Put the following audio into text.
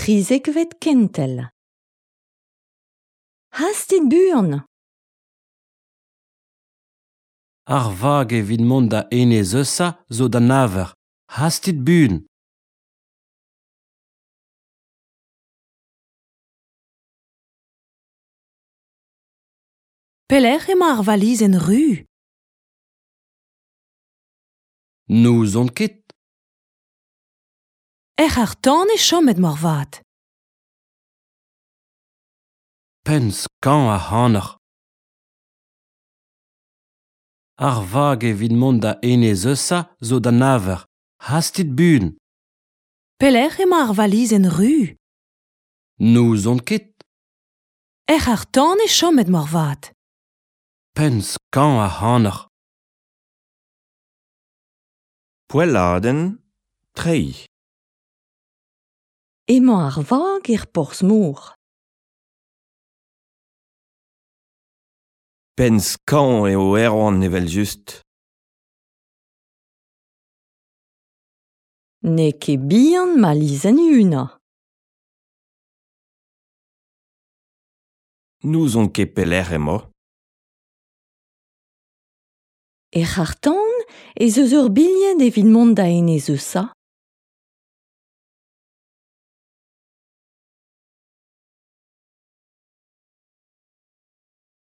trizek vet kentel. Hastit buan! Ar vag evit mont da enez eusa zo da naver. Hastit buan. Pelec'h emañ ar valizenn ruz? Nous on ket. Ar tan e chomet morvat. Pens kan a hanner. Ar vag evit mont da enez eusa zo da naver. Hastit buan. Pelec'h emañ ar valizenn ruz? Nous on ket. Ar tan e chomet morvat. Pens kan a hanner. Poelladenn 3. Emañ ar vag porzh mor. Pens kan eo ervan evel just. Ne ket bihan ma lizenn una. Nous on ket pelec'h emañ. Ar tan ez eus ur bilied evit mont da enez eusa.